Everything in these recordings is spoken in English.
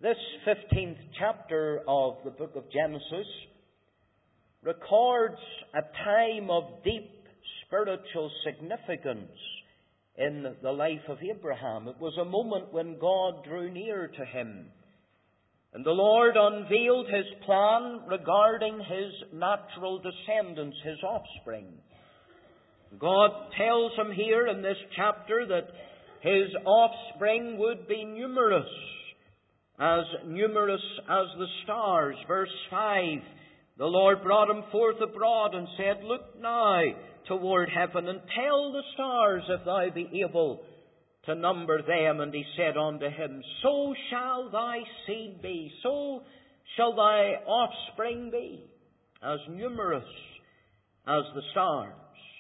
This 15th chapter of the book of Genesis records a time of deep spiritual significance in the life of Abraham. It was a moment when God drew near to him, and the Lord unveiled His plan regarding his natural descendants, his offspring. God tells him here in this chapter that his offspring would be numerous as the stars. Verse 5, the Lord brought him forth abroad and said, Look now toward heaven, and tell the stars if thou be able to number them. And he said unto him, So shall thy seed be, so shall thy offspring be, as numerous as the stars.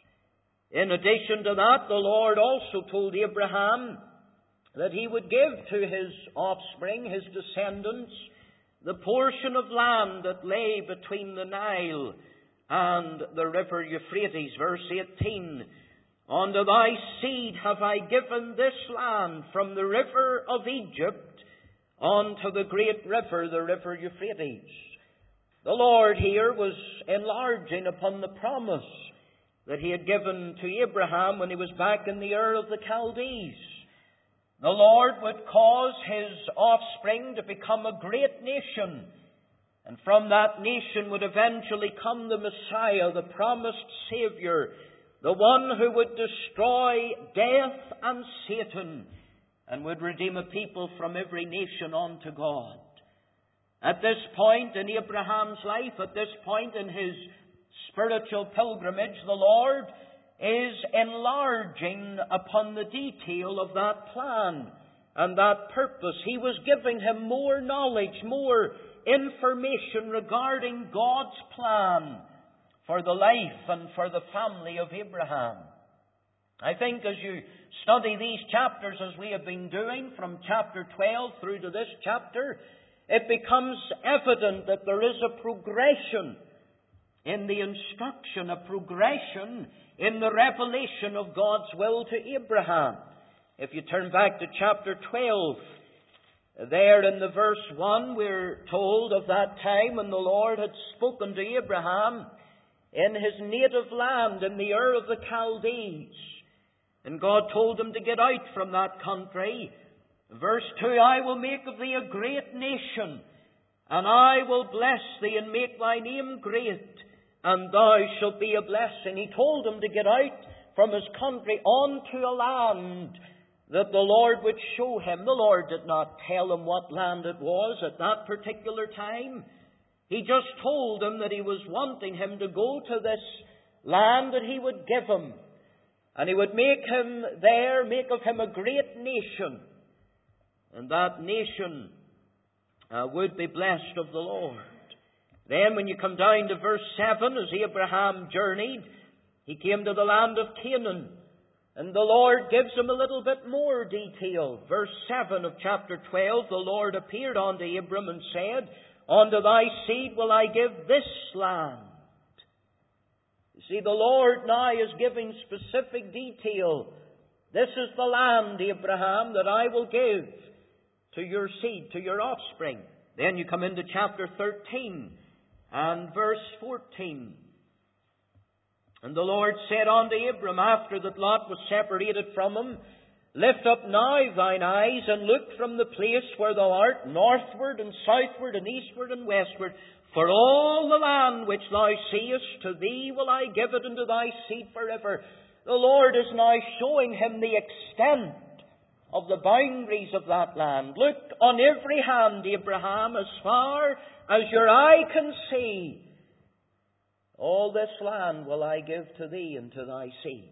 In addition to that, the Lord also told Abraham that He would give to his offspring, his descendants, the portion of land that lay between the Nile and the river Euphrates. Verse 18, Unto thy seed have I given this land from the river of Egypt unto the great river, the river Euphrates. The Lord here was enlarging upon the promise that He had given to Abraham when he was back in the Ur of the Chaldees. The Lord would cause His offspring to become a great nation, and from that nation would eventually come the Messiah, the promised Savior, the one who would destroy death and Satan and would redeem a people from every nation unto God. At this point in Abraham's life, at this point in his spiritual pilgrimage, the Lord is enlarging upon the detail of that plan and that purpose. He was giving him more knowledge, more information regarding God's plan for the life and for the family of Abraham. I think as you study these chapters, as we have been doing from chapter 12 through to this chapter, it becomes evident that there is a progression in the instruction, a progression in the revelation of God's will to Abraham. If you turn back to chapter 12, there in the verse 1, we're told of that time when the Lord had spoken to Abraham in his native land, in the Ur of the Chaldees. And God told him to get out from that country. Verse 2, I will make of thee a great nation, and I will bless thee and make thy name great, and thou shalt be a blessing. He told him to get out from his country onto a land that the Lord would show him. The Lord did not tell him what land it was at that particular time. He just told him that He was wanting him to go to this land that He would give him. And He would make him there, make of him a great nation. And that nation would be blessed of the Lord. Then when you come down to verse 7, as Abraham journeyed, he came to the land of Canaan. And the Lord gives him a little bit more detail. Verse 7 of chapter 12, the Lord appeared unto Abram and said, Unto thy seed will I give this land. You see, the Lord now is giving specific detail. This is the land, Abraham, that I will give to your seed, to your offspring. Then you come into chapter 13 and verse 14. And the Lord said unto Abram, after that Lot was separated from him, Lift up now thine eyes, and look from the place where thou art, northward and southward and eastward and westward. For all the land which thou seest, to thee will I give it unto thy seed forever. The Lord is now showing him the extent of the boundaries of that land. Look on every hand, Abraham, as far as your eye can see. All this land will I give to thee and to thy seed.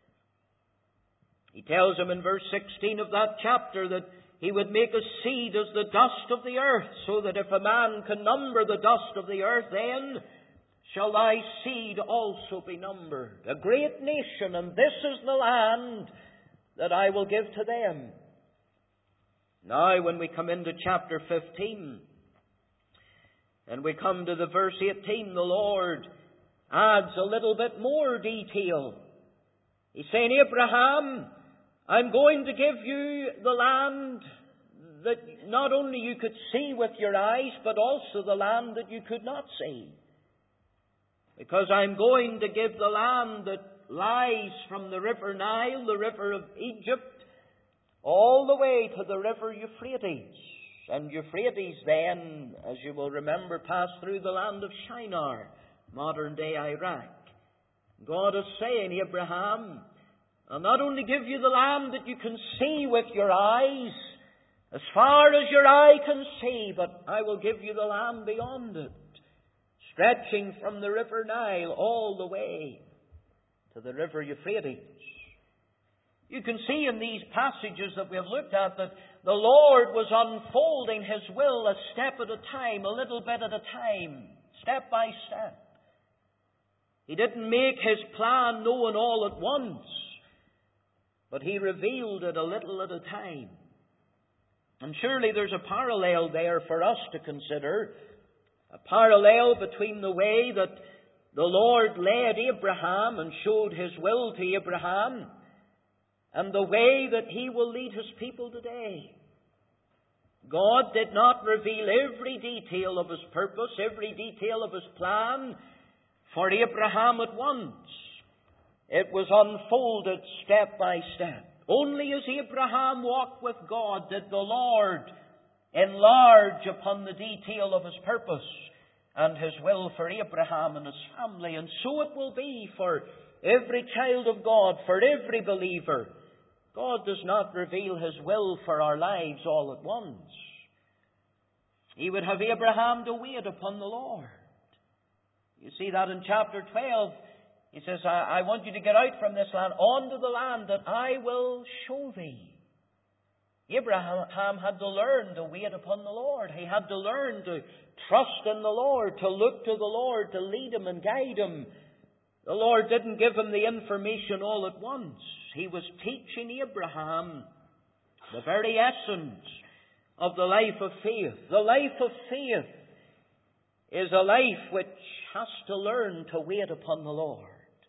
He tells him in verse 16 of that chapter that He would make a seed as the dust of the earth, so that if a man can number the dust of the earth, then shall thy seed also be numbered. A great nation, and this is the land that I will give to them. Now when we come into chapter 15, and we come to the verse 18, the Lord adds a little bit more detail. He's saying, Abraham, I'm going to give you the land that not only you could see with your eyes, but also the land that you could not see. Because I'm going to give the land that lies from the river Nile, the river of Egypt, all the way to the river Euphrates. And Euphrates then, as you will remember, passed through the land of Shinar, modern-day Iraq. God is saying, Abraham, I'll not only give you the land that you can see with your eyes, as far as your eye can see, but I will give you the land beyond it, stretching from the river Nile all the way to the river Euphrates. You can see in these passages that we have looked at that the Lord was unfolding His will a step at a time, a little bit at a time, step by step. He didn't make His plan known all at once, but He revealed it a little at a time. And surely there's a parallel there for us to consider, a parallel between the way that the Lord led Abraham and showed His will to Abraham, and the way that He will lead His people today. God did not reveal every detail of His purpose, every detail of His plan for Abraham at once. It was unfolded step by step. Only as Abraham walked with God did the Lord enlarge upon the detail of His purpose and His will for Abraham and his family. And so it will be for every child of God, for every believer. God does not reveal His will for our lives all at once. He would have Abraham to wait upon the Lord. You see that in chapter 12. He says, I want you to get out from this land, onto the land that I will show thee. Abraham had to learn to wait upon the Lord. He had to learn to trust in the Lord, to look to the Lord, to lead him and guide him. The Lord didn't give him the information all at once. He was teaching Abraham the very essence of the life of faith. The life of faith is a life which has to learn to wait upon the Lord,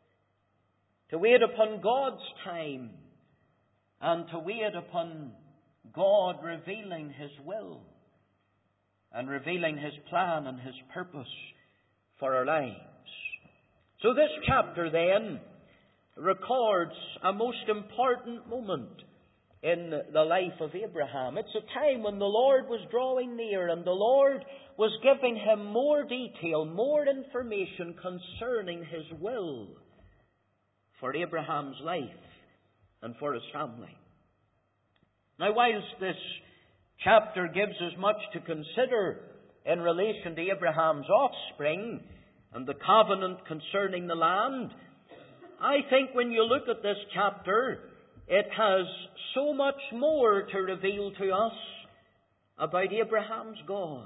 to wait upon God's time, and to wait upon God revealing His will and revealing His plan and His purpose for our lives. So this chapter then records a most important moment in the life of Abraham. It's a time when the Lord was drawing near and the Lord was giving him more detail, more information concerning His will for Abraham's life and for his family. Now, whilst this chapter gives us much to consider in relation to Abraham's offspring and the covenant concerning the land, I think when you look at this chapter, it has so much more to reveal to us about Abraham's God.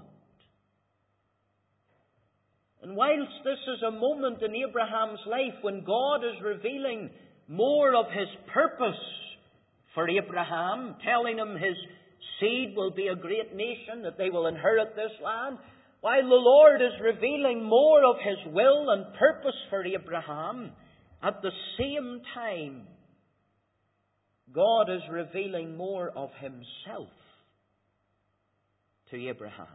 And whilst this is a moment in Abraham's life when God is revealing more of His purpose for Abraham, telling him his seed will be a great nation, that they will inherit this land, while the Lord is revealing more of His will and purpose for Abraham, at the same time, God is revealing more of Himself to Abraham.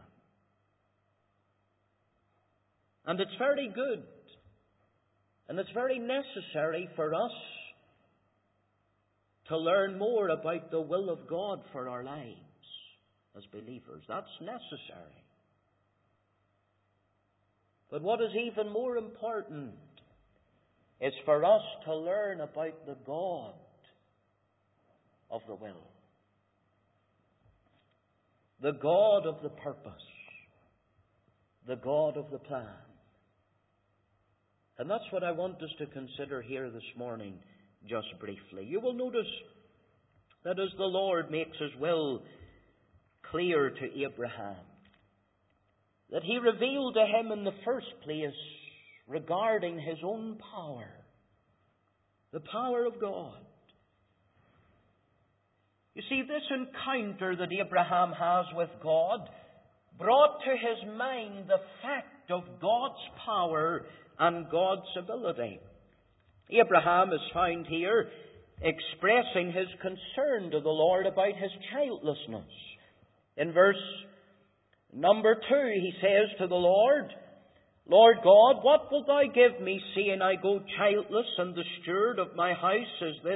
And it's very good, and it's very necessary for us to learn more about the will of God for our lives as believers. That's necessary. But what is even more important is for us to learn about the God of the will, the God of the purpose, the God of the plan. And that's what I want us to consider here this morning, just briefly. You will notice that as the Lord makes His will clear to Abraham, that He revealed to him in the first place regarding His own power, the power of God. You see, this encounter that Abraham has with God brought to his mind the fact of God's power and God's ability. Abraham is found here expressing his concern to the Lord about his childlessness. In verse number 2, he says to the Lord, Lord God, what wilt thou give me, seeing I go childless, and the steward of my house is this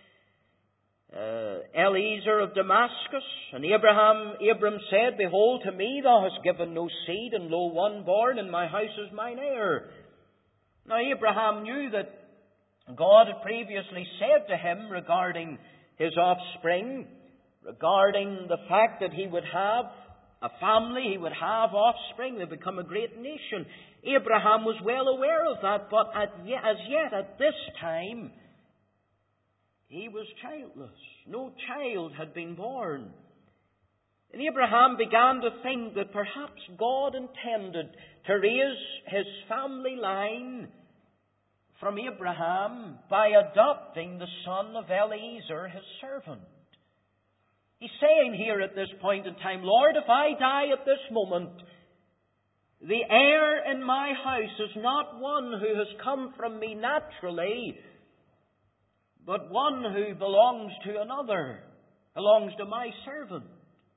Eliezer of Damascus? And Abram said, Behold, to me thou hast given no seed, and lo, one born in my house is mine heir. Now Abraham knew that God had previously said to him regarding his offspring, regarding the fact that he would have a family, he would have offspring, they would become a great nation. Abraham was well aware of that, but as yet at this time, he was childless. No child had been born. And Abraham began to think that perhaps God intended to raise his family line from Abraham by adopting the son of Eliezer, his servant. He's saying here at this point in time, Lord, if I die at this moment, the heir in my house is not one who has come from me naturally, but one who belongs to another, belongs to my servant.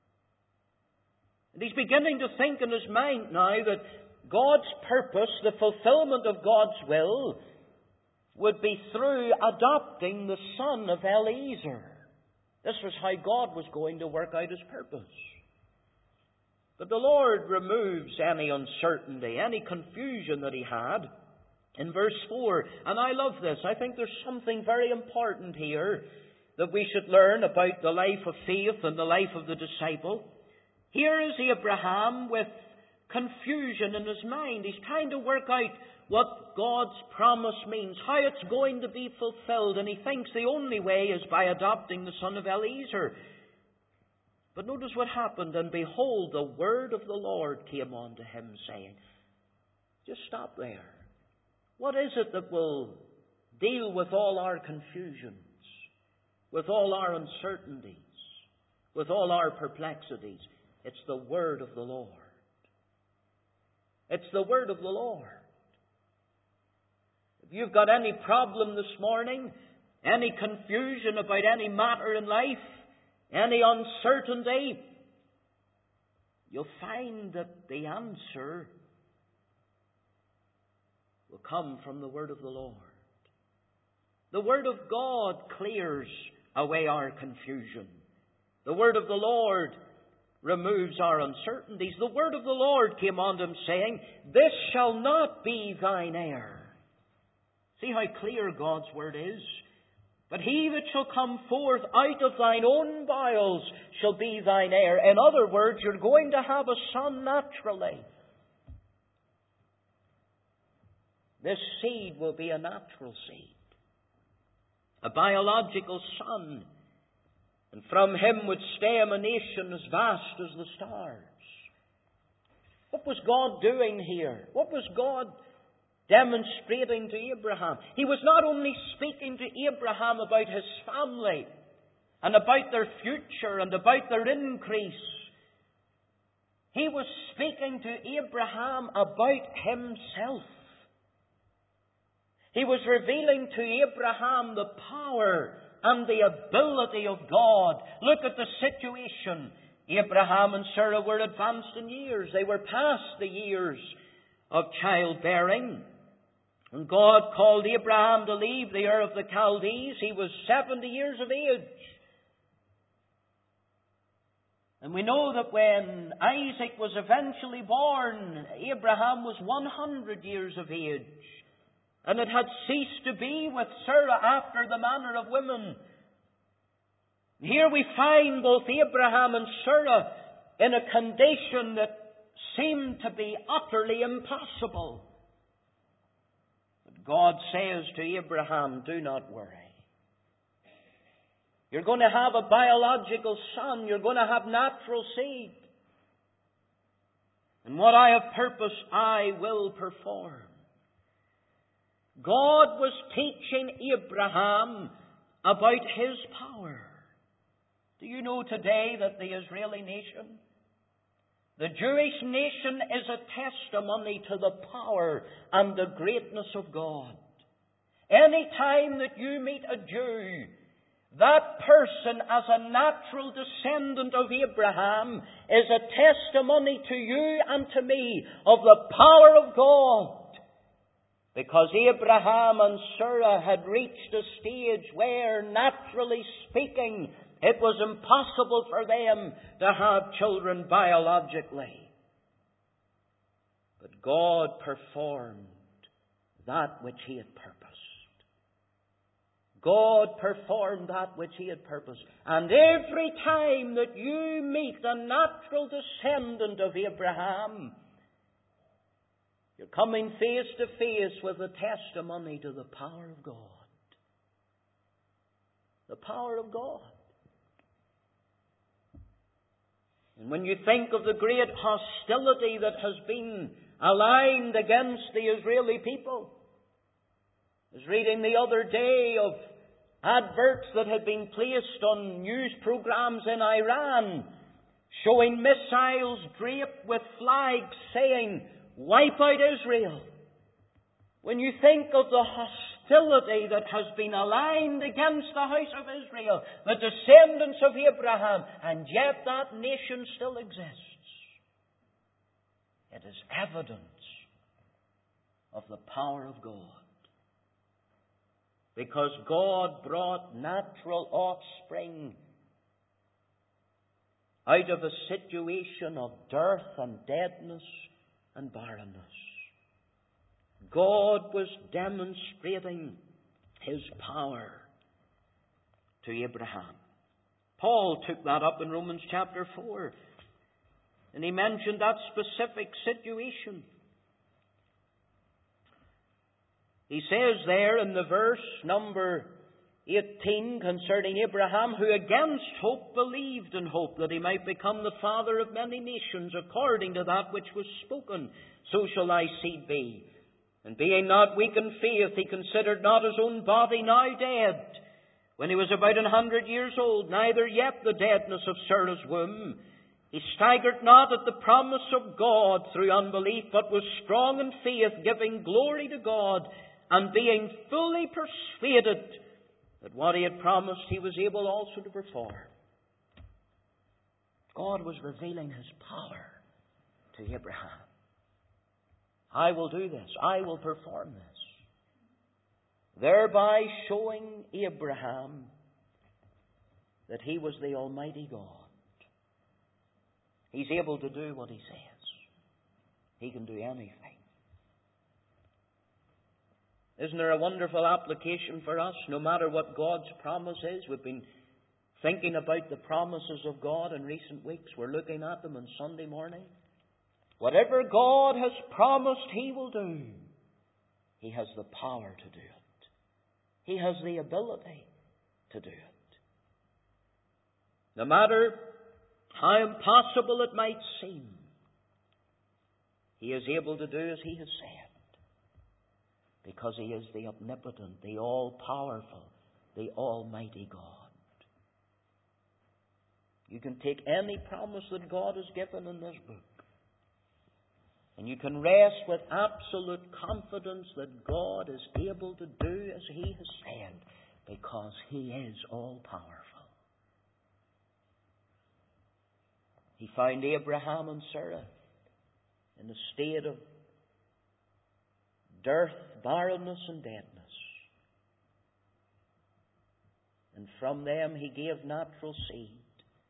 And he's beginning to think in his mind now that God's purpose, the fulfillment of God's will, would be through adopting the son of Eliezer. This was how God was going to work out His purpose. But the Lord removes any uncertainty, any confusion that he had. In verse 4, and I love this, I think there's something very important here that we should learn about the life of faith and the life of the disciple. Here is Abraham with confusion in his mind. He's trying to work out what God's promise means, how it's going to be fulfilled, and he thinks the only way is by adopting the son of Eliezer. But notice what happened, and behold, the word of the Lord came unto him, saying, just stop there. What is it that will deal with all our confusions, with all our uncertainties, with all our perplexities? It's the word of the Lord. It's the word of the Lord. If you've got any problem this morning, any confusion about any matter in life, any uncertainty, you'll find that the answer will come from the word of the Lord. The word of God clears away our confusion. The word of the Lord removes our uncertainties. The word of the Lord came unto him, saying, this shall not be thine heir. See how clear God's word is? But he that shall come forth out of thine own bowels shall be thine heir. In other words, you're going to have a son naturally. This seed will be a natural seed, a biological son. And from him would stem a nation as vast as the stars. What was God doing here? What was God demonstrating to Abraham? He was not only speaking to Abraham about his family and about their future and about their increase. He was speaking to Abraham about himself. He was revealing to Abraham the power and the ability of God. Look at the situation. Abraham and Sarah were advanced in years. They were past the years of childbearing. And God called Abraham to leave the Ur of the Chaldees. He was 70 years of age. And we know that when Isaac was eventually born, Abraham was 100 years of age. And it had ceased to be with Sarah after the manner of women. Here we find both Abraham and Sarah in a condition that seemed to be utterly impossible. But God says to Abraham, do not worry. You're going to have a biological son. You're going to have natural seed. And what I have purposed, I will perform. God was teaching Abraham about His power. Do you know today that the Israeli nation, the Jewish nation, is a testimony to the power and the greatness of God? Any time that you meet a Jew, That person, as a natural descendant of Abraham, is a testimony to you and to me of the power of God. Because Abraham and Sarah had reached a stage where, naturally speaking, it was impossible for them to have children biologically. But God performed that which He had purposed. God performed that which He had purposed. And every time that you meet the natural descendant of Abraham, you're coming face to face with a testimony to the power of God. The power of God. And when you think of the great hostility that has been aligned against the Israeli people, I was reading the other day of adverts that had been placed on news programs in Iran showing missiles draped with flags saying, "Wipe out Israel." When you think of the hostility that has been aligned against the house of Israel, the descendants of Abraham, and yet that nation still exists, it is evidence of the power of God. Because God brought natural offspring out of a situation of dearth and deadness and barrenness. God was demonstrating His power to Abraham. Paul took that up in Romans chapter 4. And he mentioned that specific situation. He says there in the verse number 18 concerning Abraham, who against hope believed in hope that he might become the father of many nations, according to that which was spoken, so shall thy seed be. And being not weak in faith, he considered not his own body now dead, when he was about 100 years old, neither yet the deadness of Sarah's womb. He staggered not at the promise of God through unbelief, but was strong in faith, giving glory to God, and being fully persuaded that what He had promised He was able also to perform. God was revealing His power to Abraham. I will do this. I will perform this. Thereby showing Abraham that He was the Almighty God. He's able to do what He says. He can do anything. Isn't there a wonderful application for us? No matter what God's promise is, we've been thinking about the promises of God in recent weeks. We're looking at them on Sunday morning. Whatever God has promised He will do, He has the power to do it. He has the ability to do it. No matter how impossible it might seem, He is able to do as He has said. Because He is the omnipotent, the all-powerful, the Almighty God. You can take any promise that God has given in this book, and you can rest with absolute confidence that God is able to do as He has said, because He is all-powerful. He found Abraham and Sarah in a state of dearth, barrenness, and deadness. And from them He gave natural seed,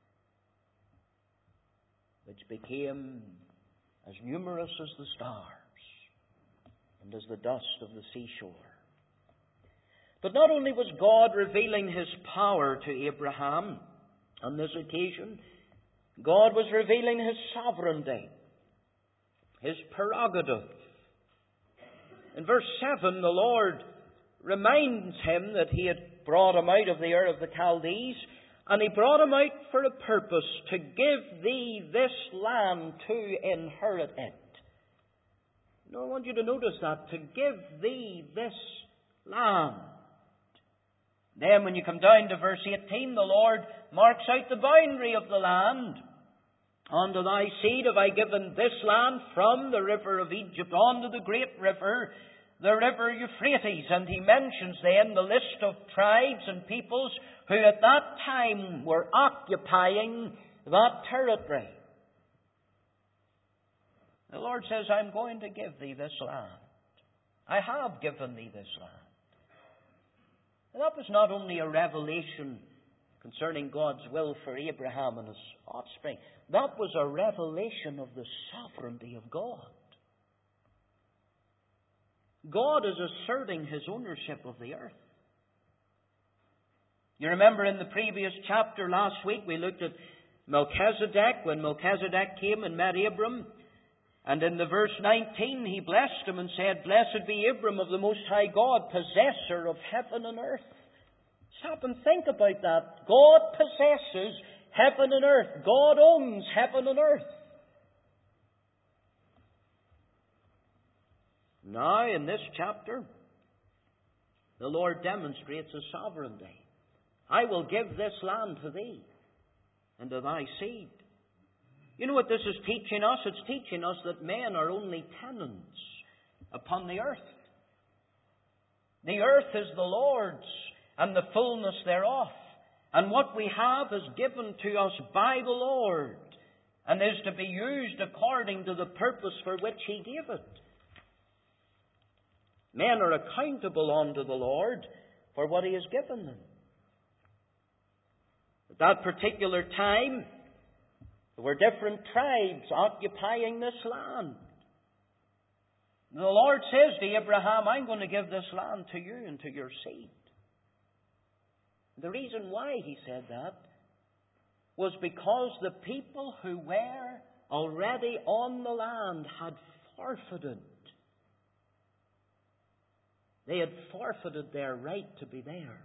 which became as numerous as the stars and as the dust of the seashore. But not only was God revealing His power to Abraham on this occasion, God was revealing His sovereignty, His prerogative. In verse 7, the Lord reminds him that He had brought him out of the Ur of the Chaldees, and He brought him out for a purpose, to give thee this land to inherit it. Now I want you to notice that, to give thee this land. Then when you come down to verse 18, the Lord marks out the boundary of the land. Unto thy seed have I given this land, from the river of Egypt unto the great river, the river Euphrates. And he mentions then the list of tribes and peoples who at that time were occupying that territory. The Lord says, I'm going to give thee this land. I have given thee this land. And that was not only a revelation concerning God's will for Abraham and his offspring. That was a revelation of the sovereignty of God. God is asserting His ownership of the earth. You remember in the previous chapter last week we looked at Melchizedek, when Melchizedek came and met Abram. And in the verse 19 he blessed him and said, Blessed be Abram of the Most High God, possessor of heaven and earth. Stop and think about that. God possesses heaven and earth. God owns heaven and earth. Now, in this chapter, the Lord demonstrates His sovereignty. I will give this land to thee and to thy seed. You know what this is teaching us? It's teaching us that men are only tenants upon the earth. The earth is the Lord's, and the fullness thereof. And what we have is given to us by the Lord, and is to be used according to the purpose for which He gave it. Men are accountable unto the Lord for what He has given them. At that particular time, there were different tribes occupying this land. The Lord says to Abraham, I'm going to give this land to you and to your seed. The reason why He said that was because the people who were already on the land had forfeited. They had forfeited their right to be there.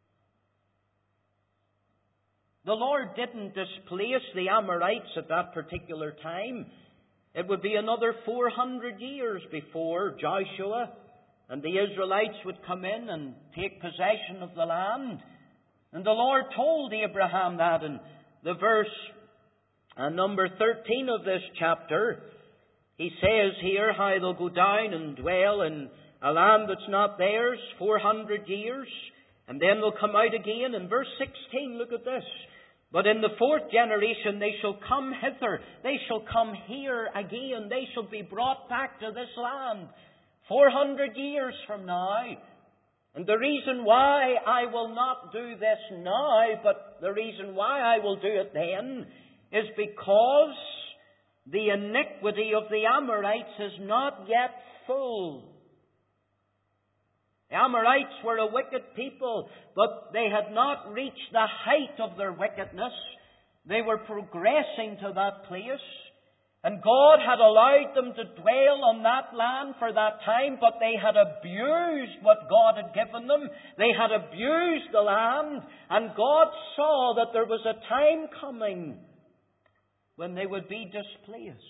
The Lord didn't displace the Amorites at that particular time. It would be another 400 years before Joshua and the Israelites would come in and take possession of the land. And the Lord told Abraham that in the verse number 13 of this chapter. He says here how they'll go down and dwell in a land that's not theirs 400 years. And then they'll come out again. In verse 16, look at this. But in the fourth generation they shall come hither. They shall come here again. They shall be brought back to this land 400 years from now. And the reason why I will not do this now, but the reason why I will do it then, is because the iniquity of the Amorites is not yet full. The Amorites were a wicked people, but they had not reached the height of their wickedness. They were progressing to that place. And God had allowed them to dwell on that land for that time, but they had abused what God had given them. They had abused the land, and God saw that there was a time coming when they would be displaced.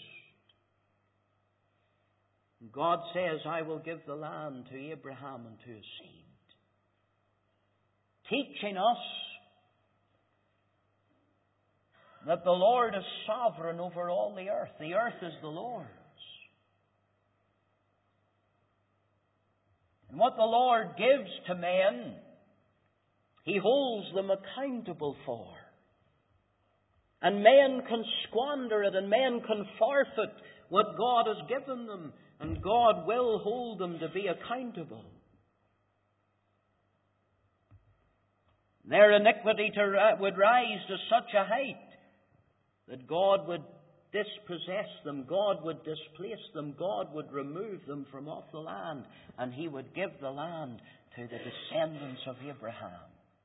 And God says, I will give the land to Abraham and to his seed. Teaching us that the Lord is sovereign over all the earth. The earth is the Lord's. And what the Lord gives to men, He holds them accountable for. And men can squander it, and men can forfeit what God has given them, and God will hold them to be accountable. Their iniquity would rise to such a height that God would dispossess them, God would displace them, God would remove them from off the land, and He would give the land to the descendants of Abraham.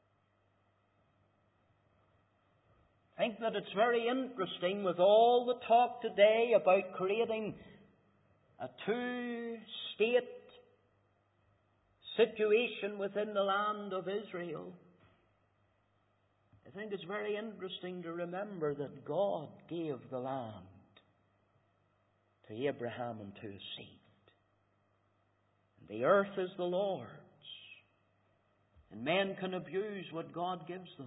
I think that it's very interesting with all the talk today about creating a two-state situation within the land of Israel. I think it's very interesting to remember that God gave the land to Abraham and to his seed. And the earth is the Lord's. And men can abuse what God gives them.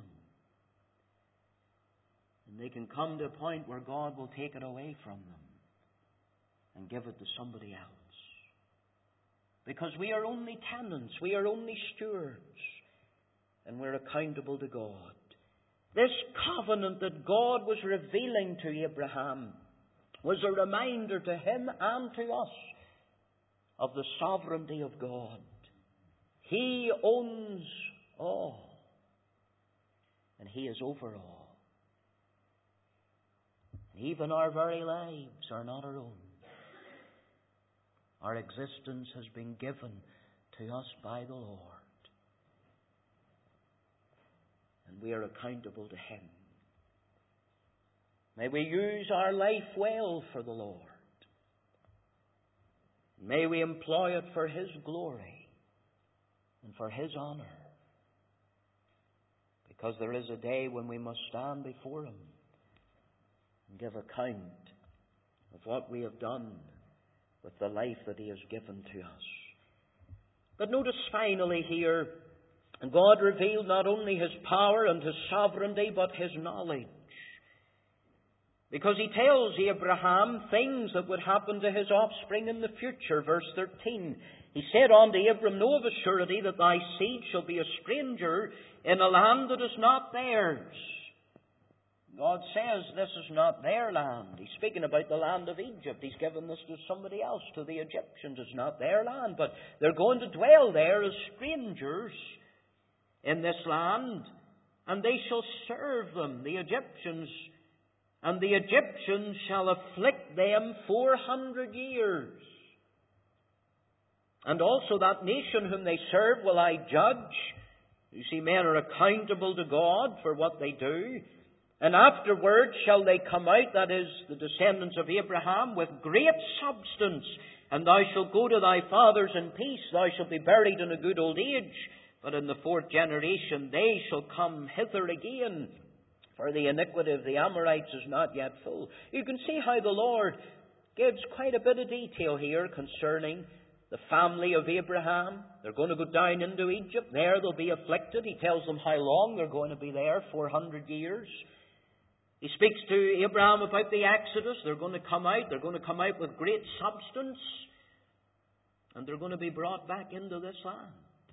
And they can come to a point where God will take it away from them and give it to somebody else. because we are only tenants, we are only stewards, and we're accountable to God. This covenant that God was revealing to Abraham was a reminder to him and to us of the sovereignty of God. He owns all, and He is over all. And even our very lives are not our own. Our existence has been given to us by the Lord, and we are accountable to Him. May we use our life well for the Lord. May we employ it for His glory and for His honour, because there is a day when we must stand before Him and give account of what we have done with the life that He has given to us. But notice finally here, God revealed not only His power and His sovereignty, but His knowledge. Because He tells Abraham things that would happen to his offspring in the future. Verse 13, He said unto Abram, Know of a surety that thy seed shall be a stranger in a land that is not theirs. God says this is not their land. He's speaking about the land of Egypt. He's given this to somebody else, to the Egyptians. It's not their land, but they're going to dwell there as strangers in this land, and they shall serve them, the Egyptians. And the Egyptians shall afflict them 400 years. And also that nation whom they serve will I judge. You see, men are accountable to God for what they do. And afterward shall they come out, that is, the descendants of Abraham, with great substance. And thou shalt go to thy fathers in peace. Thou shalt be buried in a good old age. But in the fourth generation they shall come hither again. For the iniquity of the Amorites is not yet full. You can see how the Lord gives quite a bit of detail here concerning the family of Abraham. They're going to go down into Egypt. There they'll be afflicted. He tells them how long they're going to be there, 400 years. He speaks to Abraham about the Exodus. They're going to come out. They're going to come out with great substance. And they're going to be brought back into this land.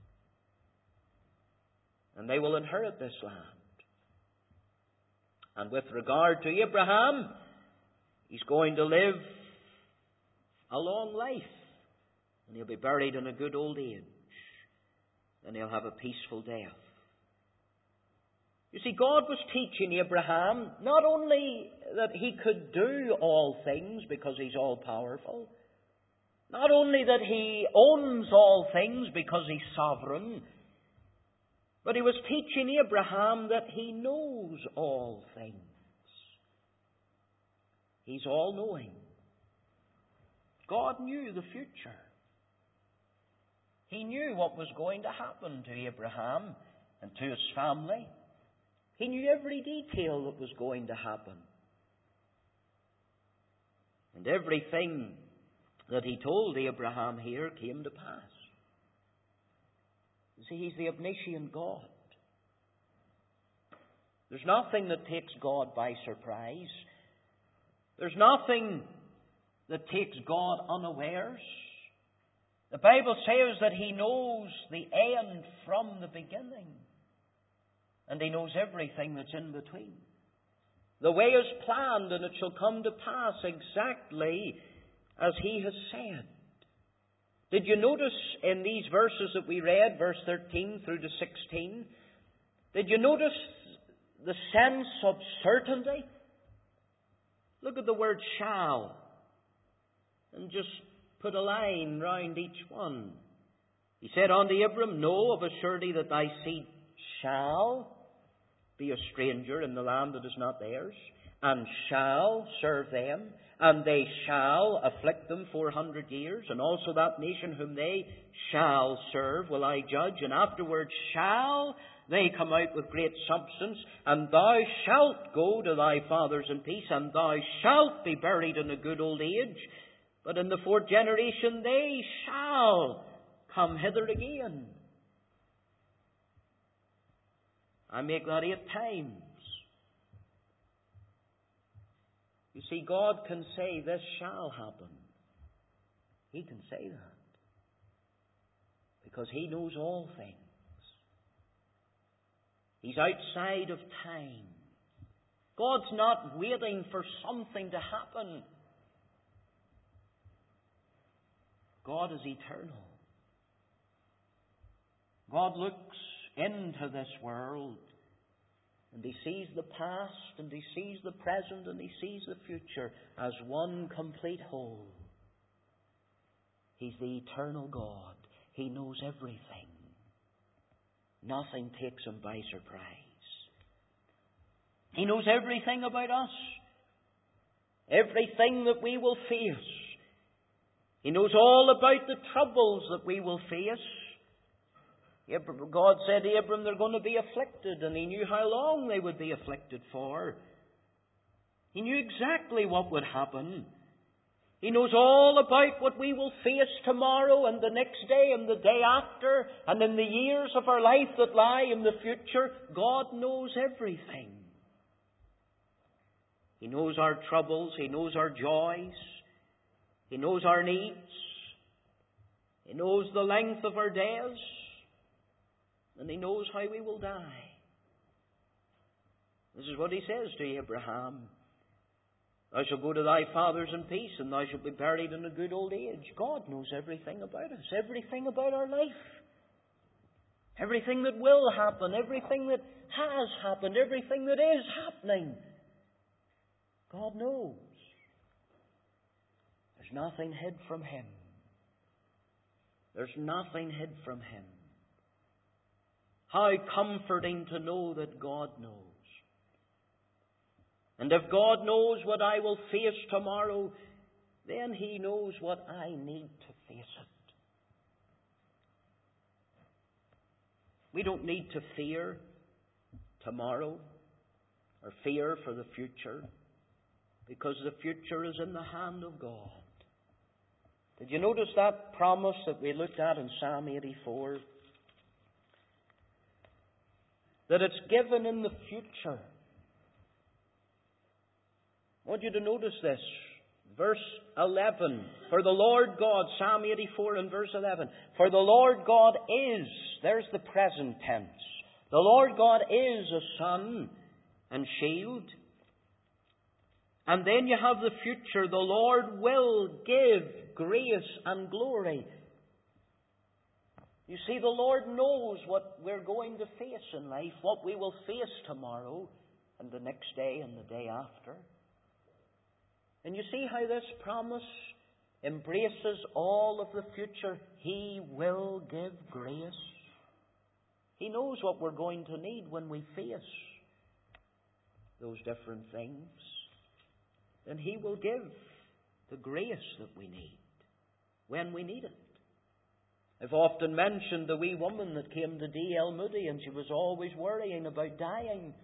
And they will inherit this land. And with regard to Abraham, he's going to live a long life. And he'll be buried in a good old age. And he'll have a peaceful death. You see, God was teaching Abraham not only that he could do all things because he's all-powerful, not only that he owns all things because he's sovereign, but he was teaching Abraham that he knows all things. He's all-knowing. God knew the future. He knew what was going to happen to Abraham and to his family. He knew every detail that was going to happen. And everything that he told Abraham here came to pass. You see, he's the omniscient God. There's nothing that takes God by surprise. There's nothing that takes God unawares. The Bible says that He knows the end from the beginning. And He knows everything that's in between. The way is planned, and it shall come to pass exactly as He has said. Did you notice in these verses that we read, verse 13 through to 16, did you notice the sense of certainty? Look at the word shall, and just put a line round each one. He said unto Abram, Know of a surety that thy seed shall be a stranger in the land that is not theirs, and shall serve them, and they shall afflict them 400 years, and also that nation whom they shall serve will I judge, and afterward shall they come out with great substance, and thou shalt go to thy fathers in peace, and thou shalt be buried in a good old age, but in the fourth generation they shall come hither again. I make that 8 times. You see, God can say this shall happen. He can say that. because He knows all things. He's outside of time. God's not waiting for something to happen. God is eternal. God looks into this world and He sees the past and He sees the present and He sees the future as one complete whole. He's the eternal God. He knows everything. Nothing takes Him by surprise. He knows everything about us. Everything that we will face. He knows all about the troubles that we will face. God said to Abram, they're going to be afflicted, and He knew how long they would be afflicted for. He knew exactly what would happen. He knows all about what we will face tomorrow and the next day and the day after and in the years of our life that lie in the future. God knows everything. He knows our troubles. He knows our joys. He knows our needs. He knows the length of our days. And He knows how we will die. This is what He says to Abraham. Thou shalt go to thy fathers in peace, and thou shalt be buried in a good old age. God knows everything about us, everything about our life. Everything that will happen, everything that has happened, everything that is happening. God knows. There's nothing hid from Him. There's nothing hid from Him. How comforting to know that God knows. And if God knows what I will face tomorrow, then He knows what I need to face it. We don't need to fear tomorrow or fear for the future, because the future is in the hand of God. Did you notice that promise that we looked at in Psalm 84? That it's given in the future. I want you to notice this. Verse 11. For the Lord God, Psalm 84 and verse 11. For the Lord God is, there's the present tense. The Lord God is a sun and shield. And then you have the future. The Lord will give grace and glory. You see, the Lord knows what we're going to face in life, what we will face tomorrow and the next day and the day after. And you see how this promise embraces all of the future. He will give grace. He knows what we're going to need when we face those different things. And He will give the grace that we need when we need it. I've often mentioned the wee woman that came to D.L. Moody, and she was always worrying about dying.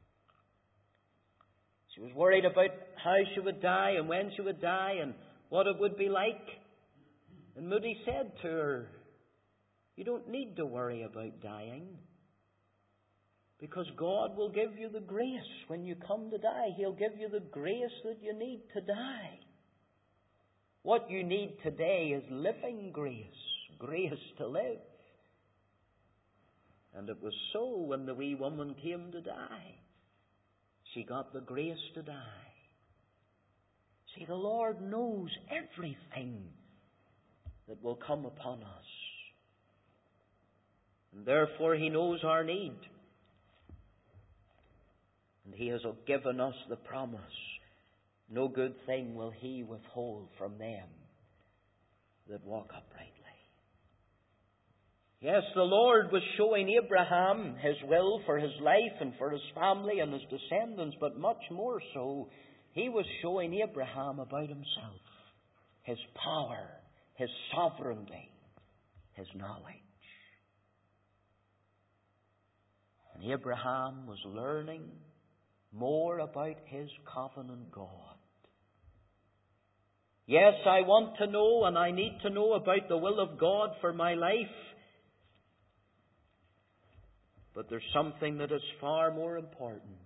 She was worried about how she would die and when she would die and what it would be like. And Moody said to her, you don't need to worry about dying, because God will give you the grace when you come to die. He'll give you the grace that you need to die. What you need today is living grace. Grace to live. And it was so when the wee woman came to die. She got the grace to die. See, the Lord knows everything that will come upon us. And therefore He knows our need. And He has given us the promise. No good thing will He withhold from them that walk uprightly. Yes, the Lord was showing Abraham His will for his life and for his family and his descendants, but much more so, He was showing Abraham about Himself, His power, His sovereignty, His knowledge. And Abraham was learning more about his covenant God. Yes, I want to know and I need to know about the will of God for my life. But there's something that is far more important.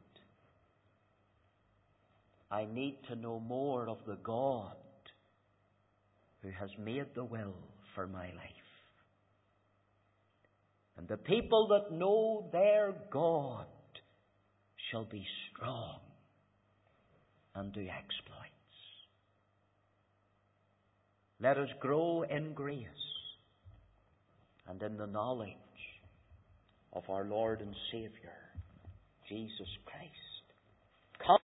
I need to know more of the God who has made the will for my life. And the people that know their God shall be strong and do exploits. Let us grow in grace and in the knowledge of our Lord and Saviour, Jesus Christ.